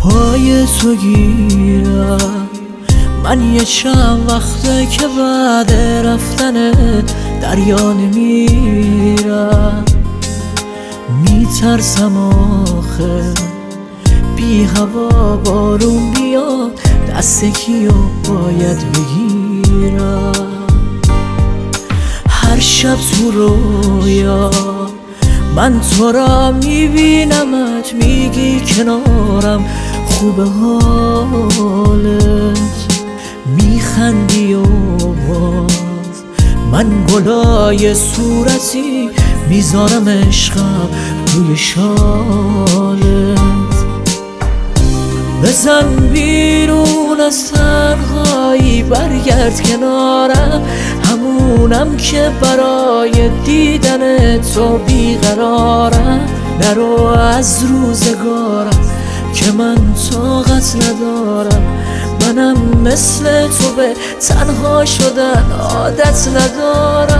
پای تو گیرم. من یه چند وقته که بعد رفتن دریا نمیرم. میترسم آخه بی هوا بارون بیاد، دست کیو باید بگیرم. هر شب تو رویا من تو را میبینمت، میگی کنارم خوبه حالت، میخندی و باز من گلای صورتی میذارم عشقم روی شالت. بزن بیرون از تنهایی، برگرد کنارم، همونم که برای دیدن تو بیقرارم. نرو از روزگارم که من طاقت ندارم، منم مثل تو به تنها شدن عادت ندارم.